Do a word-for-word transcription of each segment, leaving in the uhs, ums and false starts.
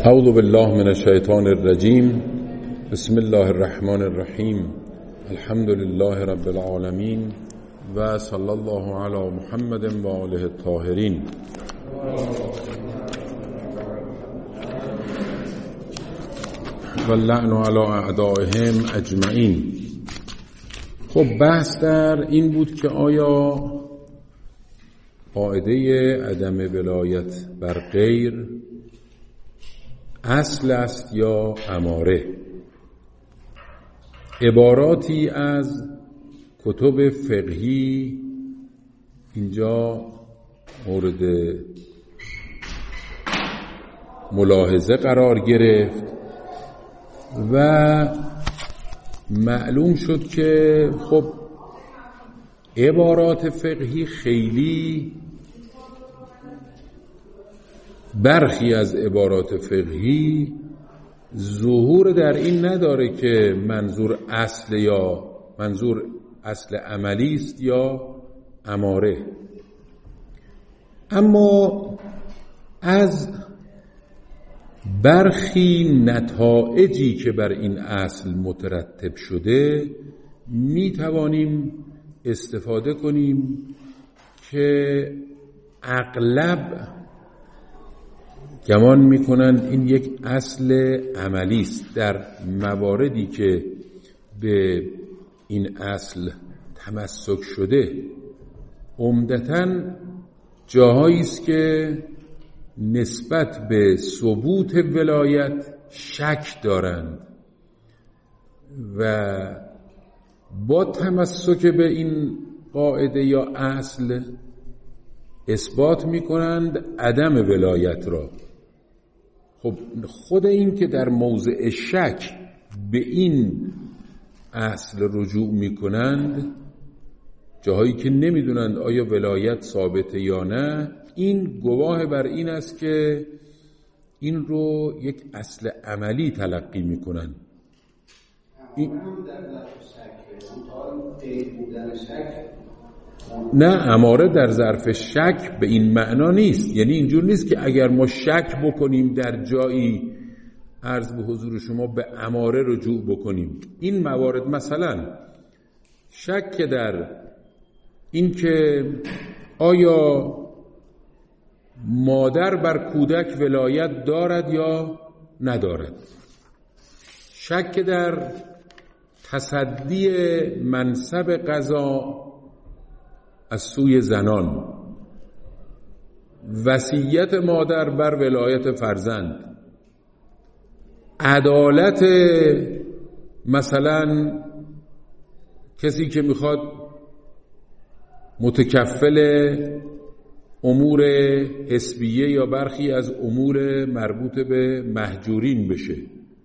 اعوذ بالله من الشیطان الرجیم. بسم الله الرحمن الرحیم. الحمد لله رب العالمین و صلی الله علی محمد و آله الطاهرین. و اللعن علی اعدائهم اجمعین. خب بحث در این بود که آیا قاعده عدم ولایت بر غیر اصل است یا اماره؟ عباراتی از کتب فقهی اینجا مورد ملاحظه قرار گرفت و معلوم شد که خب عبارات فقهی خیلی برخی از عبارات فقهی ظهور در این نداره که منظور اصل یا منظور اصل عملی است یا اماره، اما از برخی نتایجی که بر این اصل مترتب شده می توانیم استفاده کنیم که اغلب گمان میکنند این یک اصل عملی است. در مواردی که به این اصل تمسک شده عمدتاً جاهایی است که نسبت به ثبوت ولایت شک دارند و با تمسک به این قاعده یا اصل اثبات میکنند عدم ولایت را. خب خود این که در موضع شک به این اصل رجوع میکنند، جاهایی که نمیدونند آیا ولایت ثابته یا نه، این گواه بر این است که این رو یک اصل عملی تلقی میکنند. این... نه، اماره در ظرف شک به این معنا نیست. یعنی اینجور نیست که اگر ما شک بکنیم در جایی عرض به حضور شما به اماره رجوع بکنیم. این موارد مثلا شک در این که آیا مادر بر کودک ولایت دارد یا ندارد، شک در تصدی منصب قضا از سوی زنان، وصیت مادر بر ولایت فرزند، عدالت مثلا کسی که میخواد متکفل امور حسبیه یا برخی از امور مربوط به مهجورین بشه.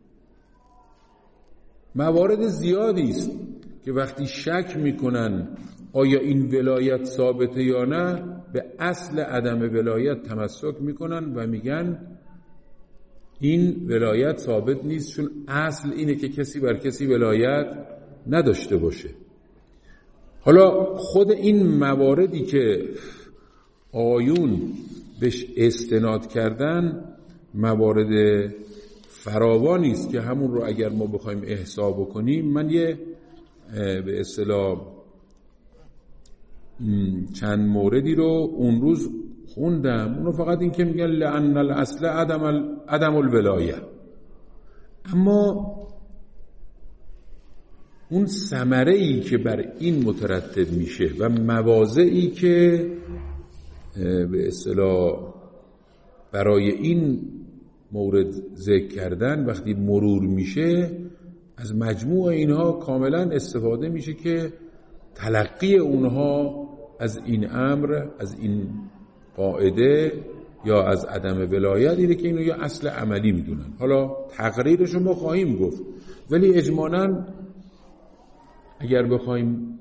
موارد زیادی است که وقتی شک میکنن آیا این ولایت ثابته یا نه، به اصل عدم ولایت تمسک میکنن و میگن این ولایت ثابت نیست، چون اصل اینه که کسی بر کسی ولایت نداشته باشه. حالا خود این مواردی که آیون بهش استناد کردن موارد فراوانی است که همون رو اگر ما بخوایم احصا بکنیم، من یه به اصطلاح چند موردی رو اون روز خوندم. اونو فقط این که میگن لأن الاصل عدم, عدم الولایه، اما اون ثمره‌ای که بر این مترتب میشه و مواضعی که به اصطلاح برای این مورد ذکر کردن وقتی مرور میشه، از مجموع اینها کاملا استفاده میشه که تلقی اونها از این امر، از این قاعده یا از عدم ولایت اینه که اینو یا اصل عملی میدونن. حالا تقریرشو ما خواهیم گفت، ولی اجمالاً اگر بخوایم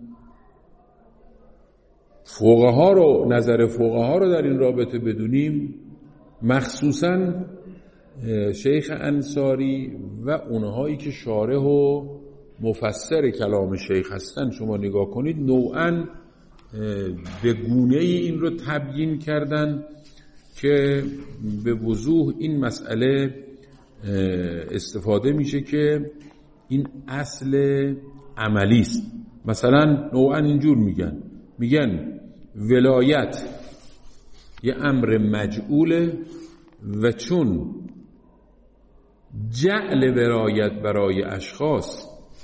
فقها رو، نظر فقها رو در این رابطه بدونیم، مخصوصاً شیخ انصاری و اونهایی که شارح و مفسر کلام شیخ هستن، شما نگاه کنید نوعاً به گونه‌ای این رو تبیین کردن که به وضوح این مسئله استفاده میشه که این اصل عملی است. مثلا نوعا اینجور میگن میگن ولایت یه امر مجعوله و چون جعل ولایت برای اشخاص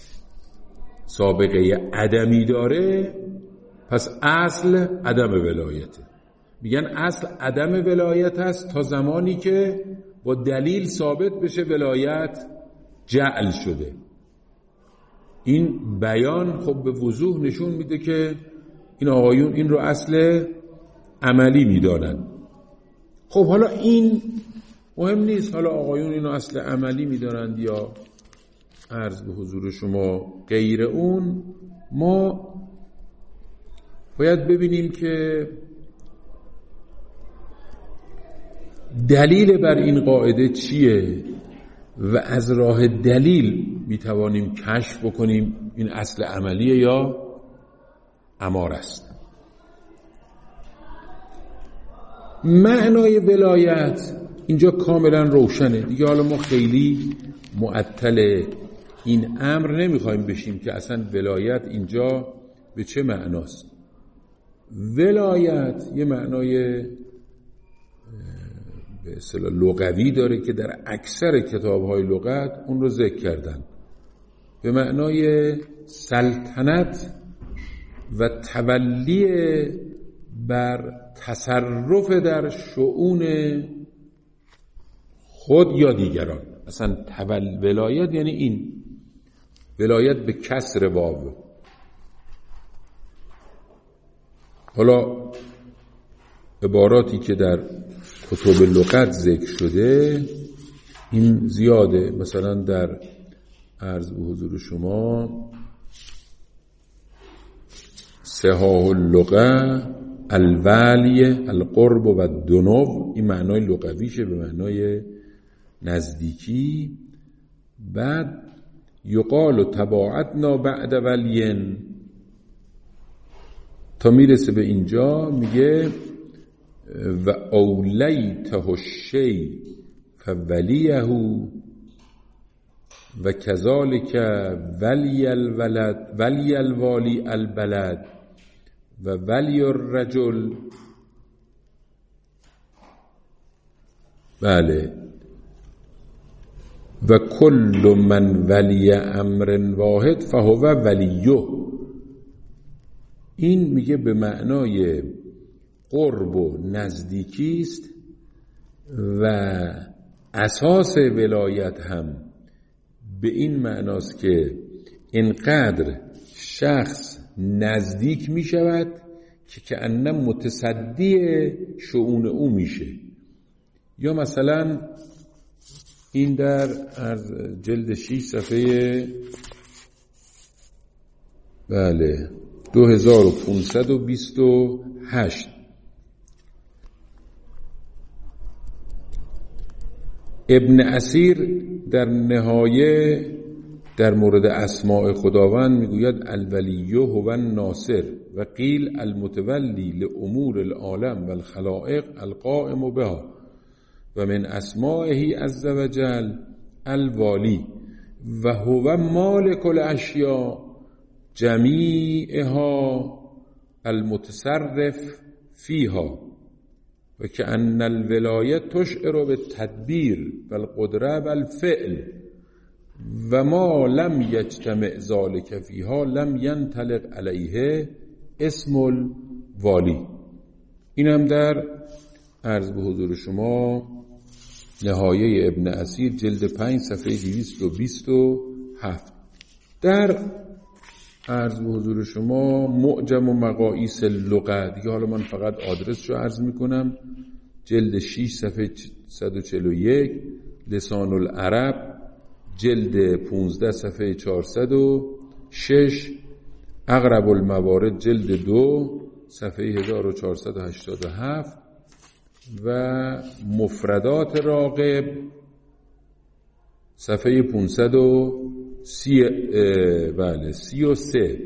سابقه عدمی داره، پس اصل عدم ولایته. میگن اصل عدم ولایت هست تا زمانی که با دلیل ثابت بشه ولایت جعل شده. این بیان خب به وضوح نشون میده که این آقایون این رو اصل عملی میدانن. خب حالا این مهم نیست، حالا آقایون اینو اصل عملی میدانند یا عرض به حضور شما غیر اون، ما باید ببینیم که دلیل بر این قاعده چیه و از راه دلیل میتوانیم کشف بکنیم این اصل عملیه یا امر است. معنای ولایت اینجا کاملا روشنه دیگه. حالا ما خیلی معطل این امر نمیخوایم بشیم که اصلا ولایت اینجا به چه معناست. ولایت یه معنای به اصطلاح لغوی داره که در اکثر کتاب‌های لغت اون رو ذکر کردن، به معنای سلطنت و تولی بر تصرف در شؤون خود یا دیگران. اصلا تول ولایت یعنی این ولایت به کسر واو. حالا عباراتی که در کتب لغت ذکر شده این زیاده. مثلا در عرض به حضور شما صحاح اللغه الولی القرب و الدنو، این معنای لغویشه به معنای نزدیکی. بعد یقال تباعدنا بعد ولین، تا میرسه به اینجا میگه و اولیته الشی فولیه و کذالک ولی الولد ولی الوالی البلد و ولی الرجل. بله و کل من ولی امر واحد فهو ولیه. این میگه به معنای قرب و نزدیکی است و اساس ولایت هم به این معناست که اینقدر شخص نزدیک می شود که کأنه متصدی شؤون او میشه. یا مثلا این در جلد شش صفحه بله دو هزار و پانصد و بیست و هشت ابن اسیر در نهایه در مورد اسماء خداوند میگوید الولیه هو الناصر و قیل المتولی لامور العالم و الخلائق القائم بها و من اسمائه عز وجل الوالی و هو مالک الاشیاء جمیعها المتصرف فیها و کأن الولایه تشعر بالتدبیر والقدره والفعل و ما لم یجتمع ذلك فیها لم ینطلق علیه اسم الوالی. این هم در عرض به حضور شما نهایه ابن اسیر جلد پنج صفحه دویست و بیست و هفت. در عرض به حضور شما معجم و مقاییس اللغه دیگه، حالا من فقط آدرس رو عرض میکنم، جلد شش صفحه صد و چهل و یک، لسان العرب جلد پانزده صفحه چهارصد و شش، اقرب الموارد جلد دو صفحه هزار و چهارصد و هشتاد و هفت و مفردات راغب صفحه پانصد و سی بله سی و سه.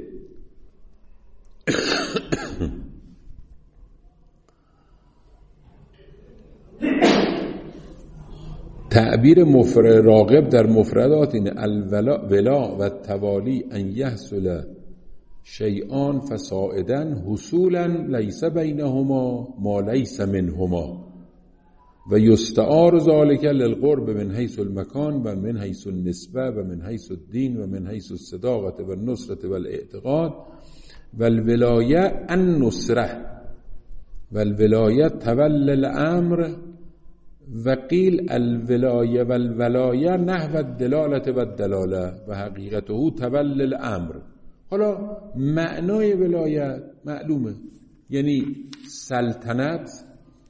تعبیر مفرد راغب در مفردات این الولا ولا و توالی ان یحصل شیئان فصاعدا حصولا لیس بینهما ما لیس منهما و یستعار ذلك للقرب من حیث المکان و من حیث النسبه و من حیث الدین و من حیث الصداقه و النصرة و الاعتقاد و الولایه النصره و الولایه تولى الامر و قیل الولایه و الولایه نحو الدلاله و الدلاله و حقیقته تولى الامر. حالا معنای ولایت معلومه، یعنی سلطنت،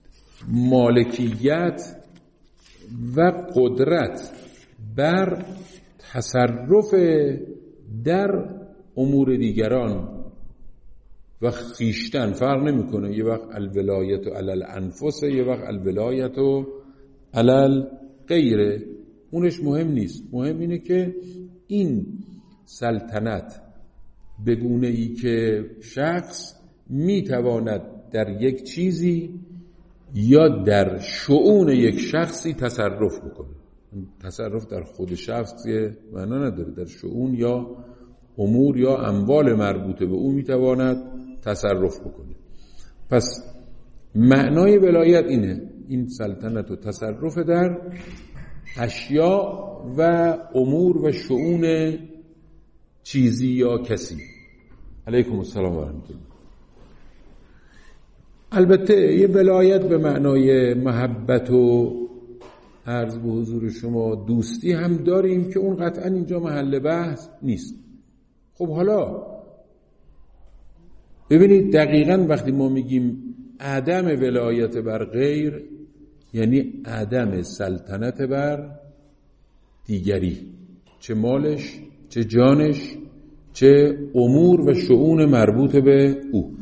مالکیت و قدرت بر تصرف در امور دیگران و خیشتن. فرق نمیکنه، یه وقت الولایت علی الانفس، یه وقت الولایت علی الغیره، اونش مهم نیست. مهم اینه که این سلطنت به گونه ای که شخص میتواند در یک چیزی یا در شؤون یک شخصی تصرف بکنه. تصرف در خود شخص معنا نداره، در شؤون یا امور یا اموال مربوطه به او میتواند تصرف بکنه. پس معنای ولایت اینه، این سلطنت و تصرف در اشیاء و امور و شؤون چیزی یا کسی. علیکم السلام و رحمت الله. البته یه ولایت به معنای محبت و عرض به حضور شما دوستی هم داریم که اون قطعا اینجا محل بحث نیست. خب حالا ببینید دقیقاً وقتی ما میگیم عدم ولایت بر غیر، یعنی عدم سلطنت بر دیگری، چه مالش، چه جانش، چه امور و شؤون مربوط به او.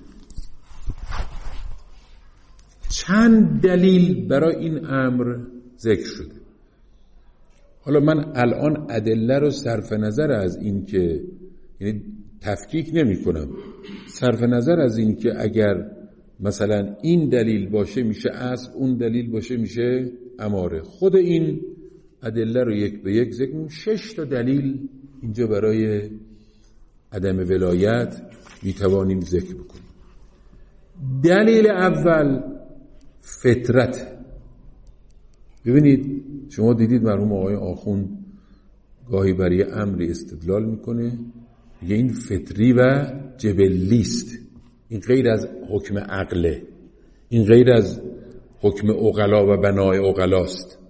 چند دلیل برای این امر ذکر شده. حالا من الان ادله رو صرف نظر از این که، یعنی تفکیک نمی کنم، صرف نظر از این که اگر مثلا این دلیل باشه میشه اصل، اون دلیل باشه میشه اماره، خود این ادله رو یک به یک ذکر کنم. شش تا دلیل اینجا برای عدم ولایت میتوانیم ذکر بکنیم. دلیل اول فطرت. ببینید شما دیدید مرحوم آقای آخوند گاهی برای امری استدلال میکنه، میگه این فطری و جبلی است، این غیر از حکم عقله، این غیر از حکم عقلا و بنای عقلاست.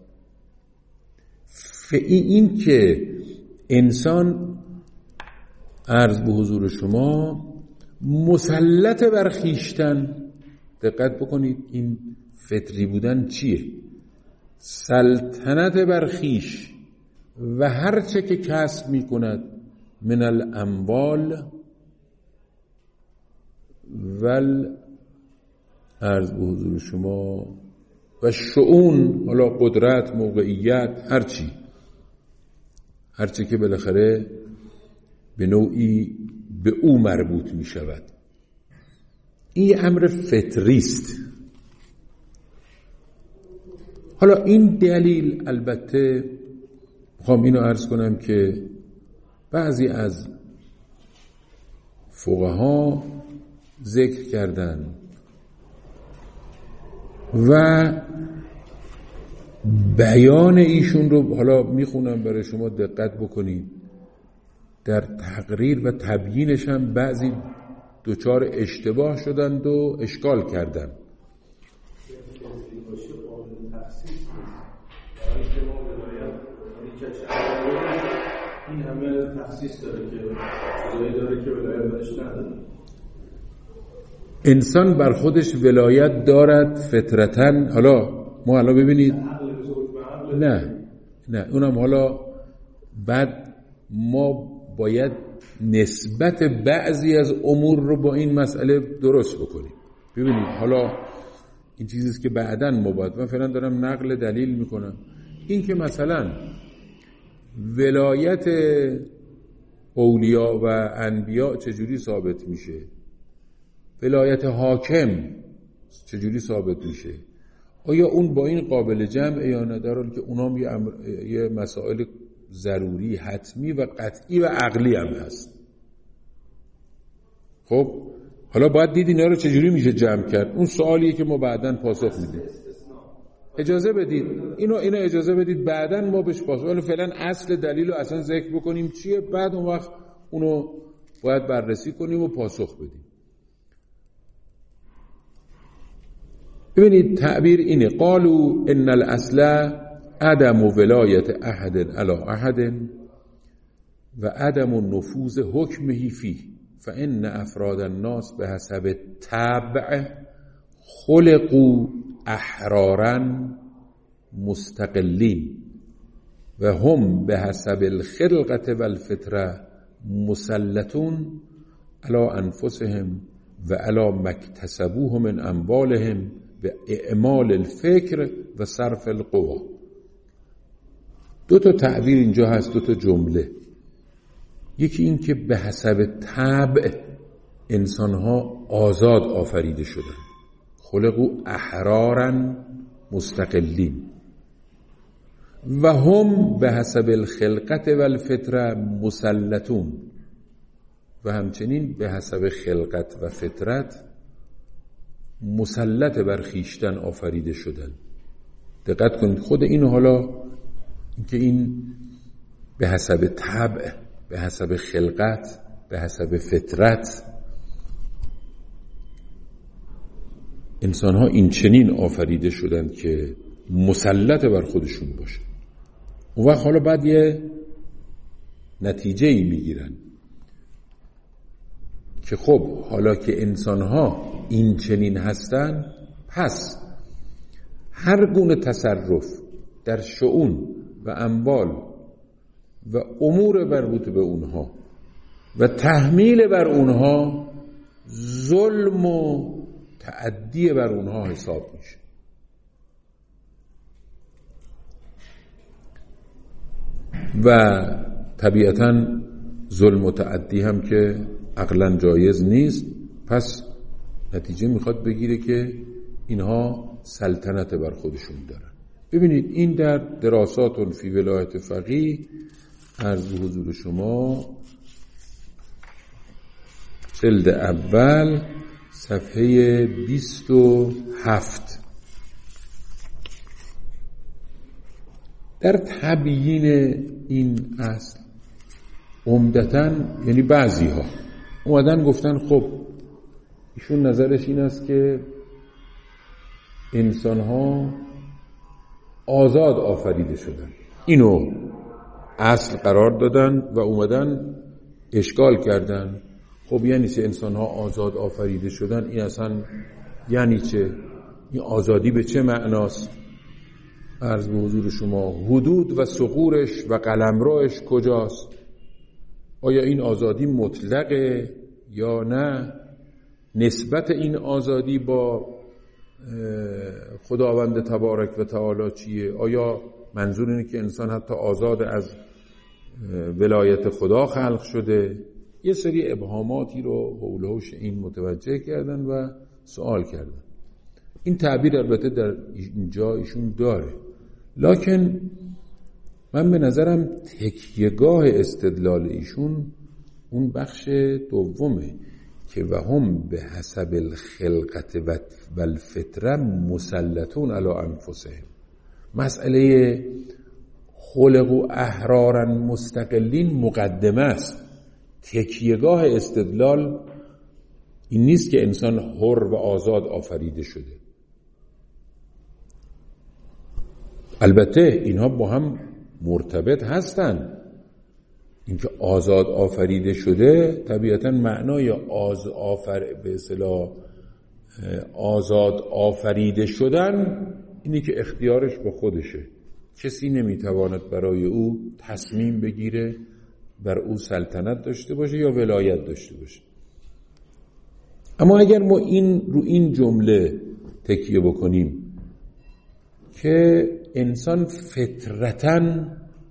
این که انسان عرض به حضور شما مسلط بر خویشتن، دقت بکنید این فطری بودن چیه؟ سلطنت بر خویش و هر چه که کسب می کند من الاموال ول عرض به حضور شما و شؤون، حالا قدرت، موقعیت، هر چی هر چی که بالاخره به نوعی به او مربوط می شود، این امر فطری است. حالا این دلیل، البته میخوام اینو عرض کنم که بعضی از فقها ذکر کردن و بیان ایشون رو حالا میخونم برای شما دقت بکنید. در تقریر و تبیینش هم بعضی دوچار اشتباه شدند و اشکال کردند. این همه تخصیص داره که چیزایی داره که ولایت بهش نداره. انسان بر خودش ولایت دارد فطرتاً. حالا ما حالا ببینید نه نه اونم حالا بعد ما باید نسبت بعضی از امور رو با این مسئله درست بکنیم. ببینید حالا این چیزیست که بعداً ما باید، من فعلا دارم نقل دلیل میکنم. این که مثلا ولایت اولیاء و انبیاء چجوری ثابت میشه، ولایت حاکم چجوری ثابت میشه، آیا اون با این قابل جمعه یا نه، در حالی که اونام یه, امر... یه مسائل ضروری حتمی و قطعی و عقلی هم هست. خب حالا باید دید اینا رو چجوری میشه جمع کرد. اون سوالیه که ما بعداً پاسخ میدیم. اجازه بدید اینو اینو اجازه بدید بعداً ما بهش پاسخ، ولی فعلا اصل دلیل رو اصلا ذکر بکنیم چیه، بعد اون وقت اونو باید بررسی کنیم و پاسخ بدیم. ببینید تعبیر اینه: قالوا ان الاصل عدم ولایت احد علی احد و عدم نفوذ حکمه فیه فان افراد الناس به حسب طبع خلقوا احرارا مستقلین و هم به حسب الخلقة و الفطره مسلطون علی انفسهم و علی مکتسبوه من اموالهم به اعمال الفکر و صرف القوا. دو تا تعبیر اینجا هست، دو تا جمله. یکی این که به حسب طبع انسانها آزاد آفریده شدن، خلقوا احرارا مستقلین، و هم به حسب الخلقت و الفطره مسلطون، و همچنین به حسب خلقت و فطرت مسلط بر خویشتن آفریده شدن. دقت کنید خود این حالا که این به حسب طبع، به حسب خلقت، به حسب فطرت، انسان ها این چنین آفریده شدن که مسلط بر خودشون باشه. اون وقت حالا بعد یه نتیجه ای میگیرن که خب حالا که انسان ها این چنین هستن، پس هر گونه تصرف در شؤون و اموال و امور مربوط به اونها و تحمیل بر اونها ظلم و تعدی بر اونها حساب میشه. و طبیعتاً ظلم و تعدی هم که عقلاً جایز نیست، پس نتیجه میخواد بگیره که اینها سلطنت بر خودشون دارن. ببینید این در دراسات فی ولایت فقیه عرض حضور شما جلد اول صفحه بیست و هفت در تبیین این اصل عمدتاً، یعنی بعضی ها اومدن گفتن خب ایشون نظرش این است که انسان ها آزاد آفریده شدن، اینو اصل قرار دادن و اومدن اشکال کردن. خب یعنی چه انسان ها آزاد آفریده شدن؟ این اصلا یعنی چه؟ این آزادی به چه معناست؟ عرض به حضور شما حدود و ثغورش و قلمروش کجاست؟ آیا این آزادی مطلقه یا نه؟ نسبت این آزادی با خداوند تبارک و تعالی چیه؟ آیا منظور اینه که انسان حتی آزاد از ولایت خدا خلق شده؟ یه سری ابهاماتی رو حول و حوش این متوجه کردن و سوال کردن. این تعبیر البته در اینجا ایشون داره، لکن من به نظرم تکیهگاه استدلال ایشون اون بخش دومه که و هم به حسب الخلقت و الفطره مسلطون علی انفسهم. مسئله خلق و احرارا مستقلین مقدمه است. تکیهگاه استدلال این نیست که انسان حر و آزاد آفریده شده. البته اینها با هم مرتبط هستن. اینکه آزاد آفریده شده طبیعتا معنای آز آفر به اصطلاح آزاد آفریده شدن اینی که اختیارش با خودشه، کسی نمیتواند برای او تصمیم بگیره بر او سلطنت داشته باشه یا ولایت داشته باشه. اما اگر ما این رو این جمله تکیه بکنیم که انسان فطرتاً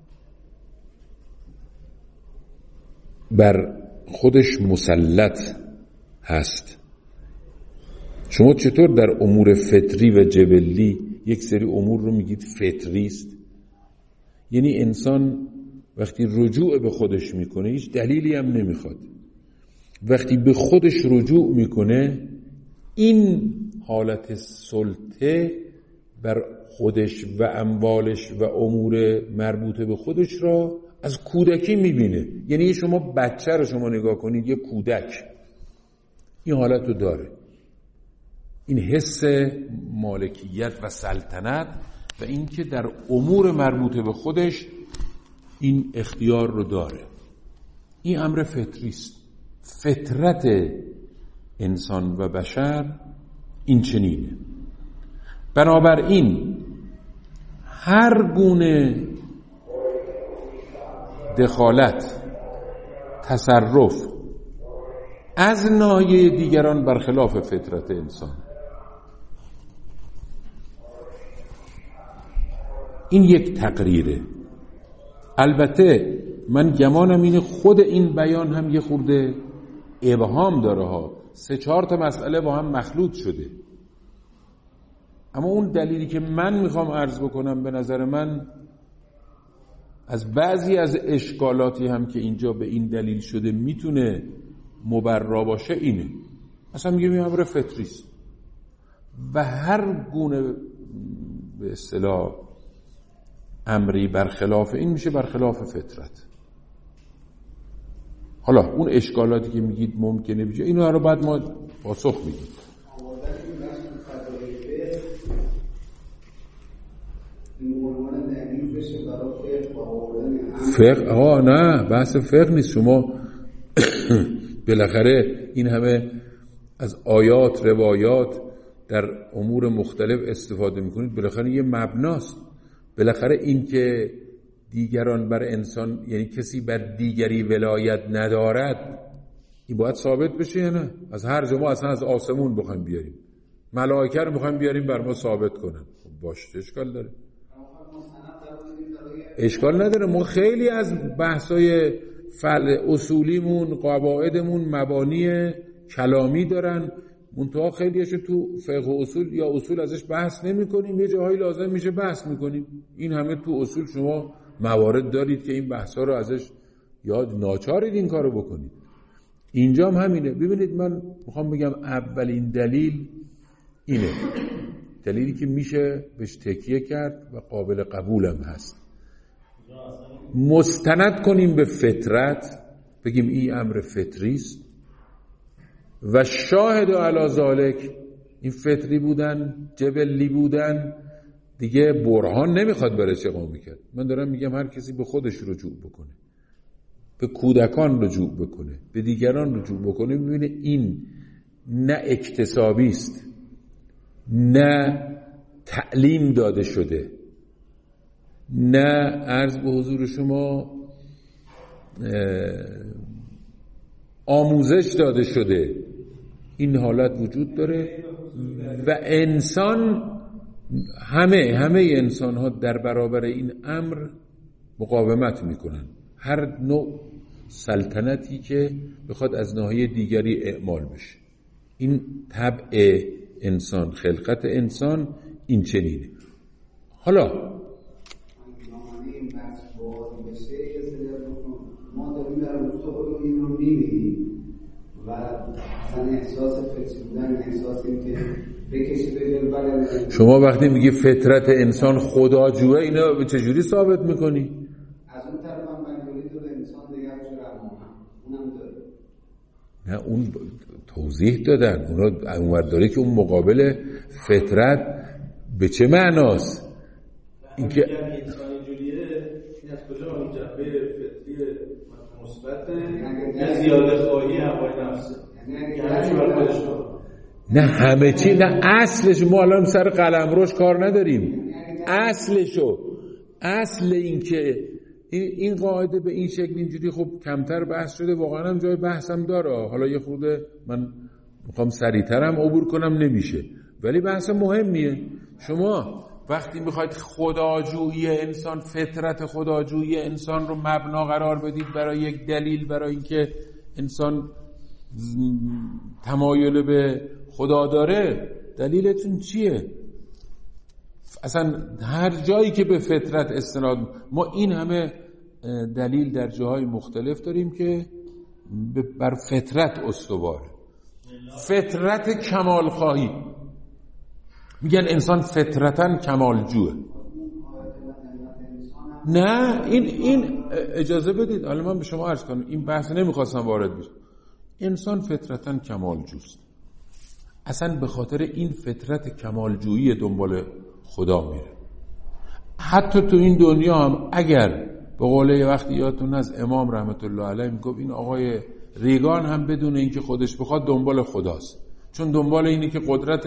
بر خودش مسلط هست، شما چطور در امور فطری و جبلی یک سری امور رو میگید فطریست. یعنی انسان وقتی رجوع به خودش میکنه هیچ دلیلی هم نمیخواد. وقتی به خودش رجوع میکنه این حالت سلطه بر خودش و اموالش و امور مربوطه به خودش را از کودکی میبینه. یعنی شما بچه رو شما نگاه کنید، یه کودک این حالت رو داره، این حس مالکیت و سلطنت و اینکه در امور مربوطه به خودش این اختیار رو داره. این امر فطری است. فطرت انسان و بشر این چنینه. بنابراین هر گونه دخالت، تصرف از ناحیه دیگران برخلاف فطرت انسان، این یک تقریره. البته من گمانم اینه خود این بیان هم یه خورده ابهام داره ها، سه چهار تا مسئله با هم مخلوط شده. اما اون دلیلی که من میخوام عرض بکنم به نظر من از بعضی از اشکالاتی هم که اینجا به این دلیل شده میتونه مبرا باشه اینه. اصلا میگه این امر فطری است و هر گونه به اصطلاح امری برخلاف این میشه برخلاف فطرت. حالا اون اشکالاتی که میگید ممکنه بشه اینو رو بعد ما پاسخ میدیم. فقه ها نه، بحث فقه نیست. شما بالاخره این همه از آیات روایات در امور مختلف استفاده میکنید، بالاخره یه مبناست. بالاخره این که دیگران بر انسان، یعنی کسی بر دیگری ولایت ندارد، این باید ثابت بشه یا نه؟ از هر جا ما اصلا از آسمون بخوایم بیاریم، ملائکه رو بخوایم بیاریم بر ما ثابت کنن، خب باشه اشکال داره؟ اشکال نداره. ما خیلی از بحثای فعل اصولیمون، قواعدمون مبانی کلامی دارن، منتها خیلیشو تو فقه و اصول یا اصول ازش بحث نمی کنیم، یه جاهایی لازم میشه بحث میکنیم. این همه تو اصول شما موارد دارید که این بحثا رو ازش یاد ناچارید این کارو بکنید. اینجا هم همینه. ببینید من میخوام بگم اولین دلیل اینه، دلیلی که میشه بهش تکیه کرد و قابل قبولم هست. مستند کنیم به فطرت، بگیم این امر فطری است و شاهد علی ذالک، این فطری بودن، جبلی بودن، دیگه برهان نمیخواد برای چه قومی کرد. من دارم میگم هر کسی به خودش رجوع بکنه، به کودکان رجوع بکنه، به دیگران رجوع بکنه، ببینه این نه اکتسابی است، نه تعلیم داده شده، نه عرض به حضور شما آموزش داده شده. این حالت وجود داره و انسان، همه همه انسان ها در برابر این امر مقاومت میکنن. هر نوع سلطنتی که بخواد از ناحیه دیگری اعمال بشه، این طبع انسان، خلقت انسان این چنینه. حالا ما داریم در مستقبل این رو می‌بینیم و اصلا احساس فطری بودن، احساس این که بکشی به جلو بلد. شما وقتی میگی فطرت انسان خداجوه، اینا به چجوری ثابت میکنی؟ از اون طرف هم بنگولی تو به انسان دیگه همچه رحمه اونم داره. نه اون توضیح دادن، اونا اونور داره که اون مقابل فطرت به چه معناست؟ این که انسان اینجوریه، این از کجا اون جنبه فطری مثبت یا زیاده خواهی هوای نفسه؟ نه همه چی، نه اصلش. ما الان سر قلمروش کار نداریم، اصلشو، اصل این که این, این قاعده به این شکل اینجوری خب کمتر بحث شده، واقعا هم جای بحثم داره. حالا یه خورده من میخوام سریعترم عبور کنم نمیشه، ولی بحث مهمیه. شما وقتی میخواید خداجویی انسان، فطرت خداجویی انسان رو مبنا قرار بدید برای یک دلیل، برای اینکه انسان تمایل به خدا داره، دلیلتون چیه؟ اصلا هر جایی که به فطرت استناد، ما این همه دلیل در جاهای مختلف داریم که بر فطرت استواره. فطرت کمال خواهی، میگن انسان فطرتاً کمالجوه. نه این این اجازه بدید، حالا من به شما عرض کنم، این بحث نمیخواستم وارد بشم. انسان فطرتاً کمالجوست، اصلا به خاطر این فطرت کمالجویی دنبال خدا میره. حتی تو این دنیا هم اگر به قوله وقتی یادتون از امام رحمت الله علیه میگفت این آقای ریگان هم بدون اینکه خودش بخواد دنبال خداست، چون دنبال اینه که قدرت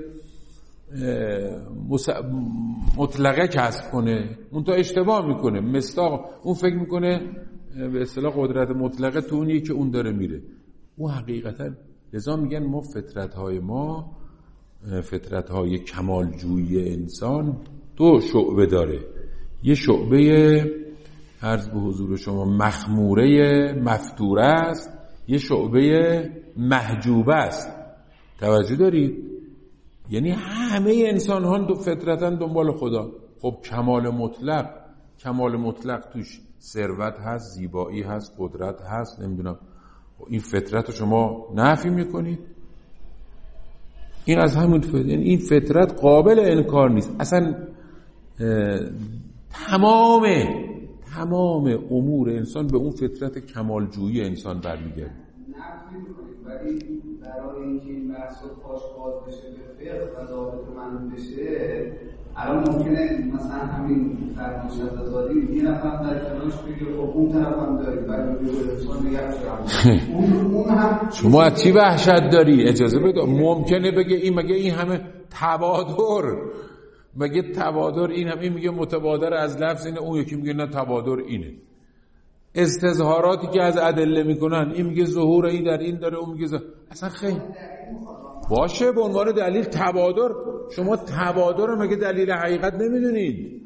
مطلقه کسب کنه. اون تا اشتباه میکنه، مستاق اون فکر میکنه به اصطلاح قدرت مطلقه تو اونیه که اون داره میره. اون حقیقتا لذا میگن ما فطرت‌های ما، فطرت‌های کمالجویی انسان دو شعبه داره. یه شعبه عرض به حضور شما مخموره مفتوره است، یه شعبه محجوبه است. توجه دارید؟ یعنی همه انسان ها دو فطرتاً دنبال خدا. خب کمال مطلق، کمال مطلق توش ثروت هست، زیبایی هست، قدرت هست، نمیدونم. این فطرت رو شما نفی میکنید؟ این از همون فطرت، یعنی این فطرت قابل انکار نیست اصلا. تمام تمام امور انسان به اون فطرت کمالجویی انسان برمیگرده. نفی میکنید، ولی برای اینکه این بحث رو پاش باز بشه به فقه و ضابط منون بشه، الان ممکنه مثلا همین فرمایش از آزادی یه نفر در کنارش بگه خب اون طرف هم داری، ولی به انسان نگه شدم اون هم. شما از چی وحشت داری؟ اجازه بده. ممکنه بگه این مگه این همه تبادر، مگه تبادر این هم، این میگه متبادر از لفظ اینه، اون یکی میگه نه تبادر اینه. استظهاراتی که از ادله میکنن، این میگه ظهور این در این داره، اون میگه ظهور. اصلا خیلی باشه به عنوان دلیل تبادر. شما تبادر رو مگه دلیل حقیقت نمیدونید؟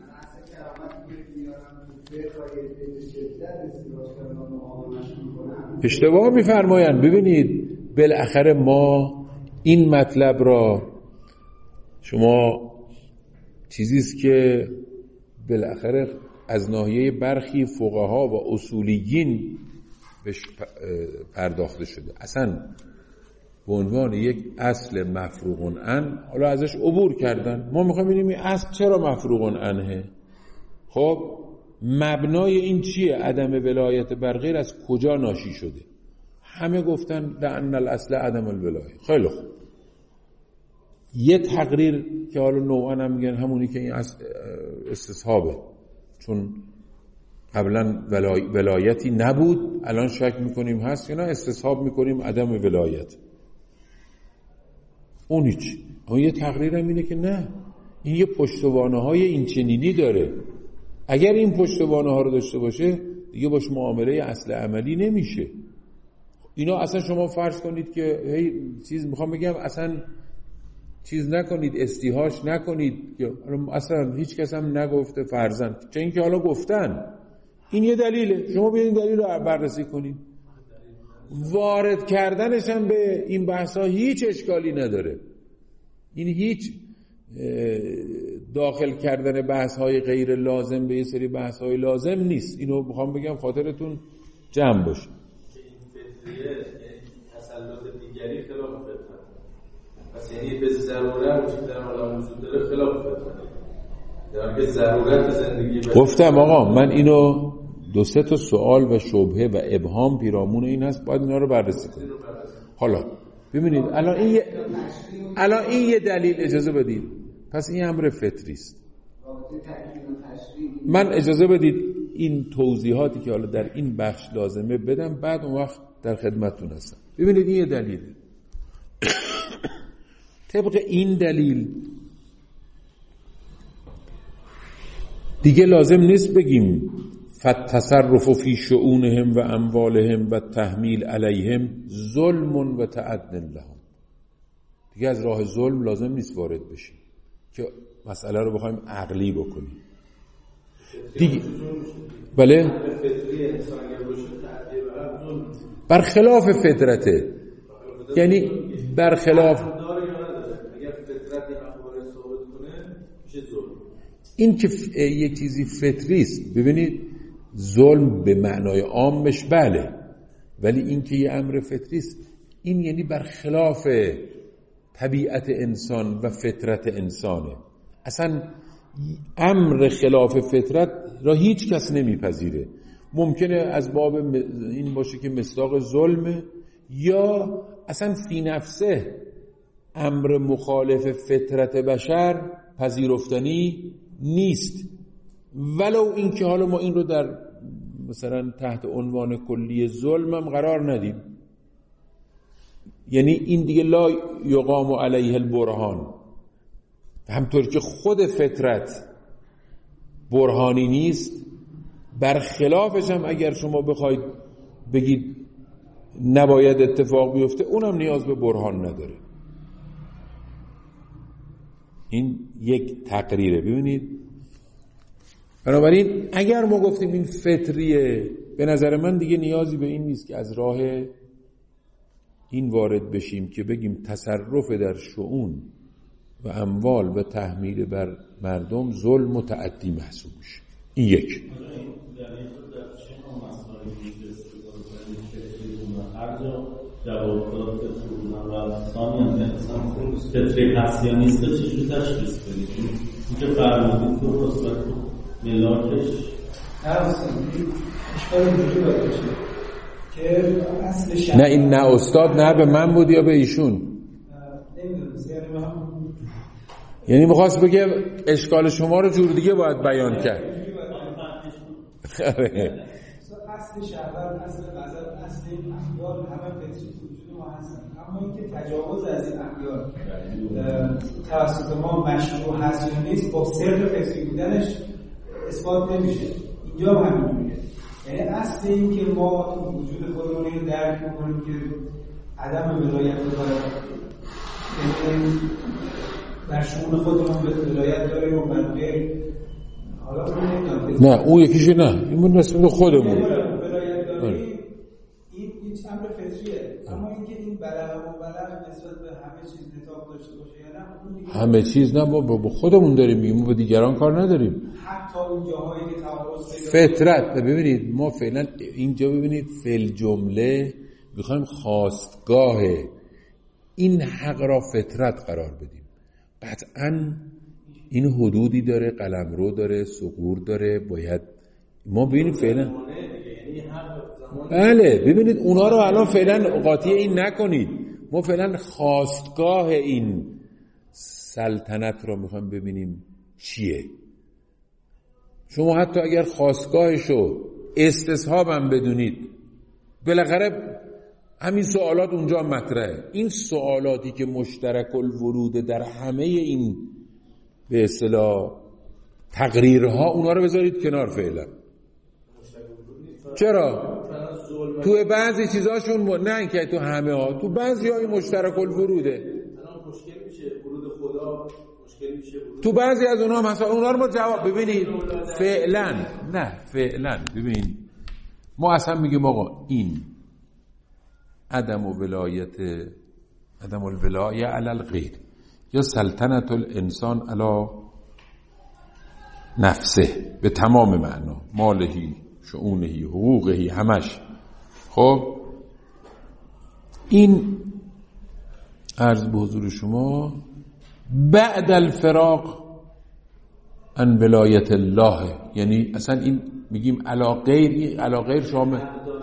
اشتباه میفرمایند. ببینید بالاخره ما این مطلب را، شما چیزیست که بالاخره از ناحیه برخی فقها و اصولیین بهش پرداخته شده، اصلا به عنوان یک اصل مفروغ عنه، حالا ازش عبور کردن. ما میخوایم ببینیم این اصل چرا مفروغ عنه. خب مبنای این چیه؟ عدم ولایت بر غیر از کجا ناشی شده؟ همه گفتن لأن الاصل عدم الولایه. خیلی خوب، یه تقریر که حالا نوعا هم میگن همونی که این استصحابه، چون قبلا ولای... ولایتی نبود، الان شک میکنیم هست یا نه، استصحاب میکنیم عدم ولایت. اون هیچ. اون یه تقریر هم اینه که نه، این یه پشتوانه های این چنینی داره. اگر این پشتوانه ها رو داشته باشه دیگه باش معامله اصل عملی نمیشه. اینا اصلا شما فرض کنید که هی چیز میخوام بگم، اصلا چیز نکنید، استیهاش نکنید که اصلا هیچ کس هم نگفته فرضاً، چه اینکه حالا گفتن. این یه دلیله، شما بیاین دلیل رو بررسی کنید. وارد کردنش هم به این بحث ها هیچ اشکالی نداره. این هیچ داخل کردن بحث های غیر لازم به یه سری بحث های لازم نیست. اینو بخوام بگم خاطرتون جمع باشه. تسلط دیگری خلاف فطرت، پس یعنی به ضرورت وجود در عالم وجود داره خلاف فطرت، در که ضرورت زندگی بشه. گفتم آقا من اینو دو سه تا سوال و شبهه و ابهام پیرامون این هست، باید اینا رو بررسی کنیم. حالا ببینید الان این یه الان این یه دلیل، اجازه بدید، پس این امر فطری است. من اجازه بدید این توضیحاتی که حالا در این بخش لازمه بدم، بعد اون وقت در خدمتتون هستم. ببینید این یه دلیله. طبق این دلیل دیگه لازم نیست بگیم فالتصرف فی شؤونهم و اموالهم و تحمیل علیهم ظلم و تعد لهم. دیگه از راه ظلم لازم نیست وارد بشیم که مسئله رو بخوایم عقلی بکنیم دیگه. بله برخلاف فطرته، یعنی برخلاف اگر فطرت اخبار ثابت کنه میشه ظلم. این که ف... یک چیزی فطری است. ببینید ظلم به معنای عامش بله، ولی این که یه امر فطری است، این یعنی برخلاف طبیعت انسان و فطرت انسانه. اصلا امر خلاف فطرت را هیچ کس نمیپذیره. ممکنه از باب این باشه که مصداق ظلمه، یا اصلا فی نفسه امر مخالف فطرت بشر پذیرفتنی نیست، ولو اینکه حالا ما این رو در مثلا تحت عنوان کلی ظلم هم قرار ندیم. یعنی این دیگه لا یقام علیه البرهان، همطور که خود فطرت برهانی نیست، برخلافش هم اگر شما بخواید بگید نباید اتفاق بیفته، اونم نیاز به برهان نداره. این یک تقریره. ببینید بنابراین اگر ما گفتیم این فطریه، به نظر من دیگه نیازی به این نیست که از راه این وارد بشیم که بگیم تصرف در شؤون و اموال و تحمیل بر مردم ظلم متعدی محسوب میشه. این یک. هر جا جواب داد که و ثانیاً مثلا فطری هست یا نیست چجوری تشخیص بدید؟ این که فرمودید که رسبت ملاکش هست اشکال اینجوری باید بشه که اصل شهر، نه این نه استاد نه به من بود یا به ایشون؟ نمیدونم زیاده به هم. یعنی میخواست بگه اشکال شما رو جور دیگه باید بیان کرد. اصل شهر، اصل غضب، اصل این اخیار همه فطری تو وجود ما هستن، اما اینکه تجاوز از این اخیار توسط ما مشروع هست یا نیست با صرف فطری بودنش اثبات نمیشه. اینجا هم همینجوریه. یعنی اصل این که ما وجود خودمون رو درک می‌کنیم که عدم ولایت رو یعنی در شؤون خودمون به ولایت داریم و بر غیر حالا نه اون یکیشه نه این من نسبت خودمون ولایت داریم، این این امر فطریه. اما اینکه این بلغ و بلغ نسبت به همه چیز نطاق داشته باشه یا نه، همه چیز نه، ما با خودمون داریم میگیم، ما به دیگران کار نداریم. حتی اون جاهایی که تعارض فطرت. ببینید ما فعلا اینجا ببینید فعل جمله میخوایم خواستگاه این حق را فطرت قرار بدیم. قطعاً این حدودی داره، قلمرو داره، ثغور داره، باید ما ببینیم فعلا. بله ببینید اونا رو الان فعلا قاطی این نکنید، ما فعلا خواستگاه این سلطنت رو میخوایم ببینیم چیه. شما حتی اگر خواستگاهشو استصحابم بدونید، بالاخره همین سوالات اونجا مطرحه. این سوالاتی که مشترک الورود در همه این به اصطلاح تقریرها، اونا رو بذارید کنار فعلا. چرا؟ تو بعضی چیزاشون نه اینکه تو همه ها، تو بعضی های مشترک الوروده. مشکل میشه ورود خدا، مشکل میشه تو بعضی از اونها مثلا اونا رو ما جواب ببینید فعلا نه فعلا ببین ما اصلا میگیم آقا این عدم ولایت عدم الولایه علی الغیر یا سلطنت الانسان علی نفسه به تمام معنا، مالهی، شؤونهی، حقوقهی، همش. خب این عرض به حضور شما بعد الفراق ان ولایت الله، یعنی اصلا این میگیم علی غیر، علی غیر شامل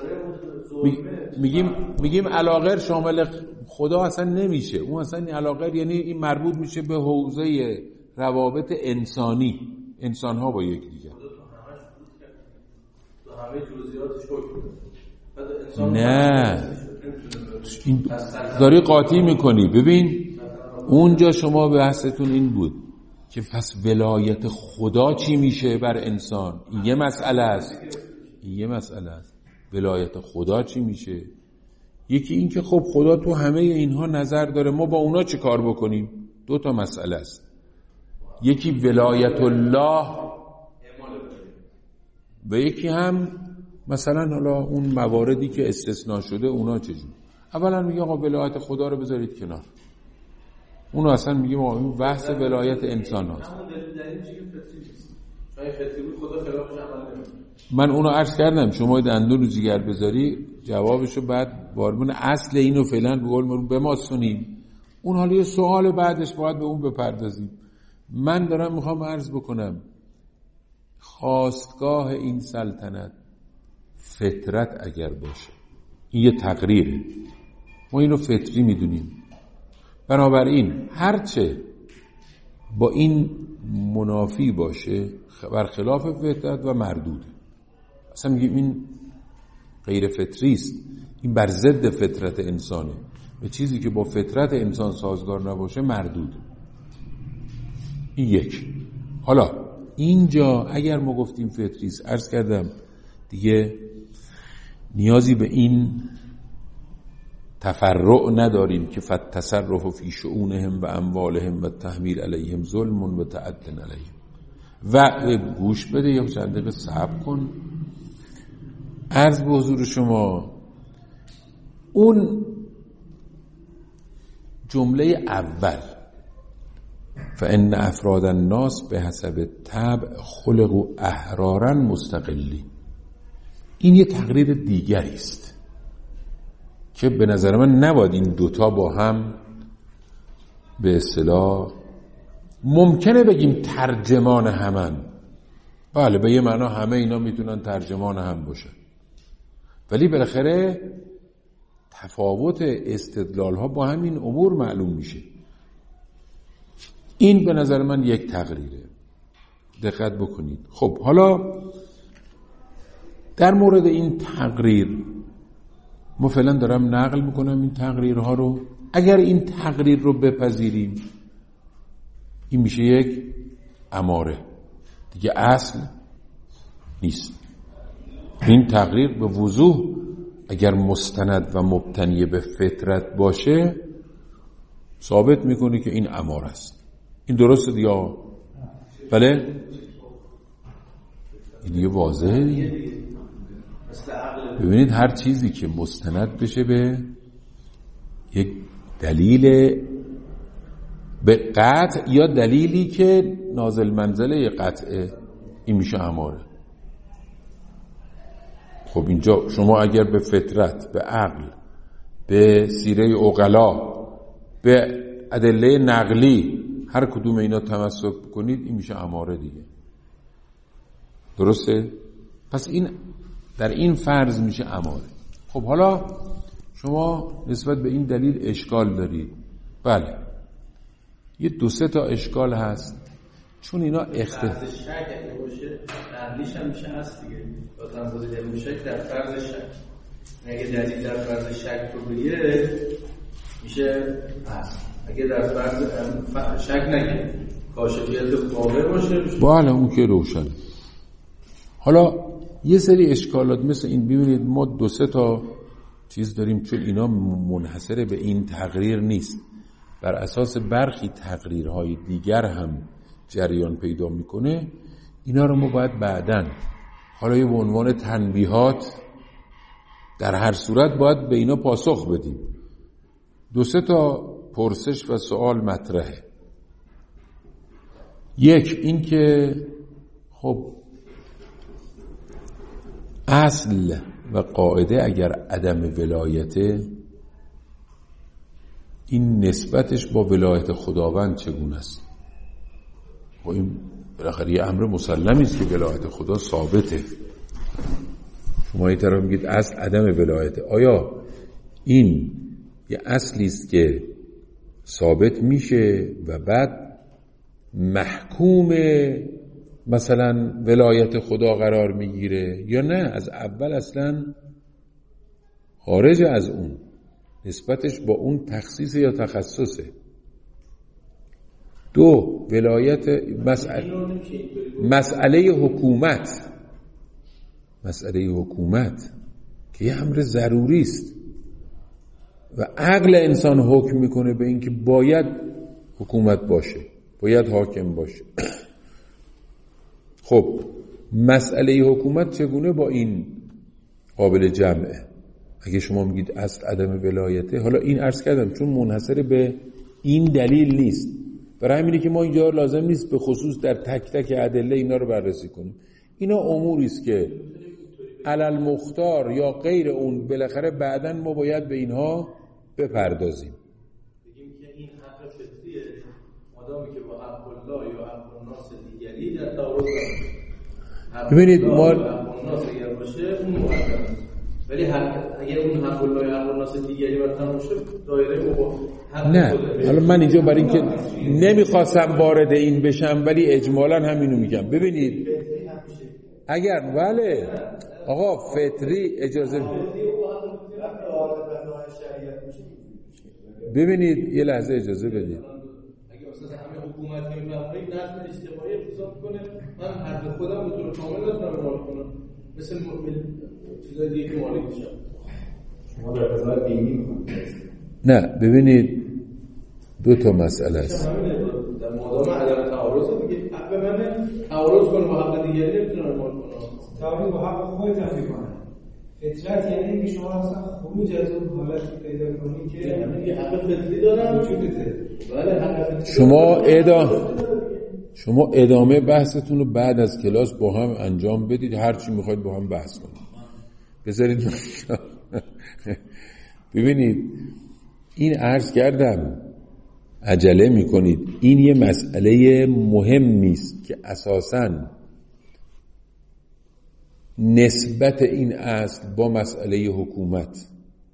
میگیم میگیم علی غیر شامل خدا اصلا نمیشه. اون اصلا علی غیر یعنی این مربوط میشه به حوزه روابط انسانی، انسان ها با یکدیگر. نه این داری قاطی میکنی. ببین اونجا شما بحثتون این بود که پس ولایت خدا چی میشه بر انسان. این یه مسئله است، این یه مسئله است. ولایت خدا چی میشه؟ یکی این که خب خدا تو همه اینها نظر داره، ما با اونا چه کار بکنیم؟ دو تا مسئله است. یکی ولایت الله و یکی هم مثلا حالا اون مواردی که استثناء شده اونا چجور. اولا میگه آقا ولایت خدا رو بذارید کنار، اونو اصلا میگیم این بحث ولایت انسان هست. من اونو عرض کردم شما دندون رو جگر بذاری جوابشو بعد بارمون اصل اینو فعلا به قول ما بماسونیم، اون حالا یه سوال بعدش باید به اون بپردازیم. من دارم میخوام عرض بکنم خواستگاه این سلطنت فطرت اگر باشه، این یه تقریره، ما اینو فطری میدونیم، بنابراین هرچه با این منافی باشه برخلاف فطرت و مردوده. اصلا میگیم این غیر فطری است، این بر ضد فطرت انسانه و چیزی که با فطرت انسان سازگار نباشه مردود. این یک. حالا اینجا اگر ما گفتیم فطری است، عرض کردم دیگه نیازی به این تفرع نداریم که فالتصرف فی شؤونهم و اموالهم و تحمیل علیهم ظلم و تعدی علیهم. و گوش بده یا چند دقیقه صبر کن. عرض به حضور شما اون جمله اول فان افراد الناس به حسب طبع خلقوا احرارا مستقلی، این یه تقریر دیگری است که به نظر من نباید این دوتا با هم به اصطلاح، ممکنه بگیم ترجمان همن، بله به یه معنا همه اینا میتونن ترجمان هم باشن، ولی بالاخره تفاوت استدلال ها با همین امور معلوم میشه. این به نظر من یک تقریره، دقت بکنید. خب حالا در مورد این تقریر ما فعلا دارم نقل میکنم این تقریرها رو. اگر این تقریر رو بپذیریم این میشه یک اماره دیگه، اصل نیست. این تقریر به وضوح اگر مستند و مبتنی به فطرت باشه ثابت میکنه که این اماره است. این درسته یا بله؟ این دیگه واضحه دیگه. ببینید هر چیزی که مستند بشه به یک دلیل به قطع یا دلیلی که نازل منزله قطعه، این میشه اماره. خب اینجا شما اگر به فطرت، به عقل، به سیره عقلا، به ادله نقلی هر کدوم اینا تمسک کنید این میشه اماره دیگه، درسته؟ پس این در این فرض میشه اماره. خب حالا شما نسبت به این دلیل اشکال دارید. بله یه دو سه تا اشکال هست، چون اینا اختلاف فرض شک اگه باشه نقلیش هم میشه هست دیگه، مثلا بازی دلیل شک در فرض شک، اگه دلیل در فرض شک رو بگیره میشه هست، اگه در فرض شک نگیره کاشفیت قاطع باشه بله اون که روشن. حالا یه سری اشکالات مثل این، ببینید ما دو سه تا چیز داریم، چون اینا منحصر به این تقریر نیست، بر اساس برخی تقریرهای دیگر هم جریان پیدا میکنه. اینا رو ما باید بعداً حالا یه به عنوان تنبیهات در هر صورت باید به اینا پاسخ بدیم. دو سه تا پرسش و سوال مطرحه. یک این که خب اصل و قاعده اگر عدم ولایته، این نسبتش با ولایت خداوند چگونه است؟ خب این بالاخره یه امر مسلمی است که ولایت خدا ثابته. شما این طرف میگید اصل عدم ولایته، آیا این یه اصلی است که ثابت میشه و بعد محکوم مثلا ولایت خدا قرار میگیره، یا نه از اول اصلا خارج از اون، نسبتش با اون تخصیص یا تخصصه؟ دو ولایت مسئله مسئله حکومت مسئله حکومت که یه امر ضروری است و عقل انسان حکم میکنه به این که باید حکومت باشه، باید حاکم باشه. خب مسئله حکومت چگونه با این قابل جمعه؟ اگه شما میگید اصل عدم ولایته، حالا این عرض کردم چون منحصر به این دلیل نیست. برای همینه که ما اینجا لازم نیست به خصوص در تک تک ادله اینا رو بررسی کنیم. اینا اموری است که علل مختار یا غیر اون بالاخره بعداً ما باید به اینها بپردازیم. بگیم که این حق فطریه، مادامی که با حق الله یا حق الناس دیگری در تعارض نباشه. ببینید ما حق الناس اگر باشه اون مقدمه، ولی حق اگر اون حق الله یا حق الناس دیگری بر تمام شد دایره مباح. نه، حالا من اینجا برای اینکه نمیخواستم وارد این بشم ولی اجمالاً همینو میگم. ببینید اگر بله آقا فطری اجازه ببینید یه لحظه اجازه بدید. اگه اصلا همه حکومت میفهمید نظم اجتماعی اقتصاد کنه، من حق خودم به طور کامل نتونم اعمال کنم مثل چیزای دیگه که مالک میشم. شما در قضاوت دینی میکنید؟ نه ببینید دو تا مسئله است. در مادام عدم تعارض دیگه حق منه تعارض کنه با حق دیگری نمیتونم اعمال کنم. تعارض با حق خودت هم میکنه. فطرت یعنی اینکه شما اصلا خروج از اون حالتی پیدا کنی که یعنی حق فطری دارم وجودته. بله حق فطری. شما ادامه شما ادامه بحثتون رو بعد از کلاس با هم انجام بدید، هر چی میخواید با هم بحث کنید. بذارید ببینید این عرض کردم عجله میکنید. این یه مسئله مهمی است که اساساً نسبت این اصل با مسئله حکومت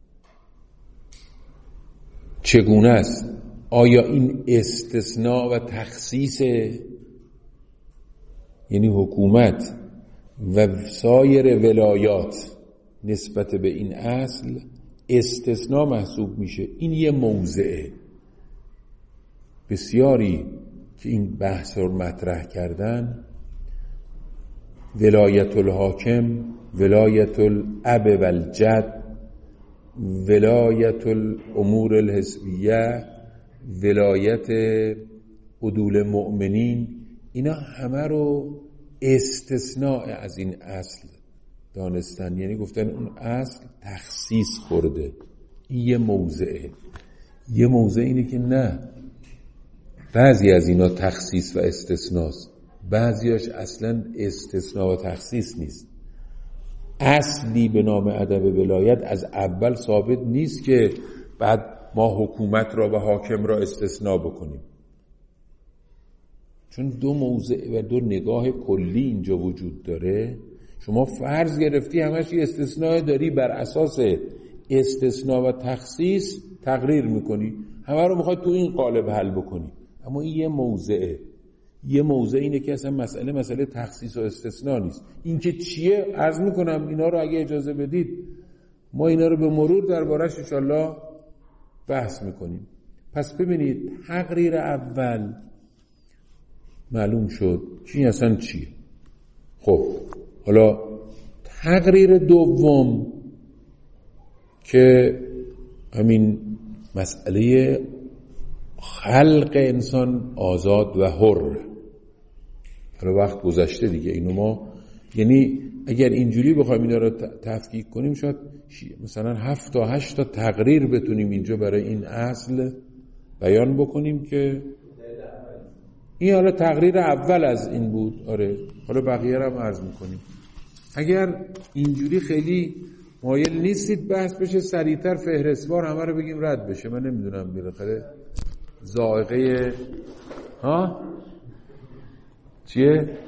چگونه است؟ آیا این استثناء و تخصیص، یعنی حکومت و سایر ولایات نسبت به این اصل استثناء محسوب میشه؟ این یه موضعه. بسیاری که این بحث رو مطرح کردن ولایت الحاکم، ولایت الاب و الجد، ولایت الامور الحزبیه، ولایت عدول مؤمنین، اینا همه رو استثناء از این اصل دانستن. یعنی گفتن اون اصل تخصیص خورده. این یه موضعه. یه موضع اینه که نه، بعضی از اینا تخصیص و استثناست، بعضیاش اصلا استثناء و تخصیص نیست. اصلی به نام ادب ولایت از اول ثابت نیست که بعد ما حکومت را و حاکم را استثناء بکنیم، چون دو موضع و دو نگاه کلی اینجا وجود داره. شما فرض گرفتی همش استثناء داری، بر اساس استثناء و تخصیص تقریر میکنی، همه رو میخوای تو این قالب حل بکنی. اما این یه موضعه. یه موضع اینه که اصلا مسئله مسئله تخصیص و استثناء نیست. این که چیه عرض میکنم، اینا رو اگه اجازه بدید ما اینا رو به مرور دربارش انشالله بحث میکنیم. پس ببینید تقریر اول معلوم شد که این اصلا چیه. خب حالا تقریر دوم که همین مسئله خلق انسان آزاد و حر، حالا وقت گذشته دیگه اینو ما، یعنی اگر اینجوری بخوایم اینا رو تفکیک کنیم شاید مثلا هفت تا هشت تا تقریر بتونیم اینجا برای این اصل بیان بکنیم که این حالا تقریر اول از این بود. آره حالا بقیه رو هم عرض میکنیم. اگر اینجوری خیلی مایل نیستید بحث بشه سریعتر فهرستوار همه رو بگیم رد بشه، من نمیدونم بالاخره ذائقه ها چیه؟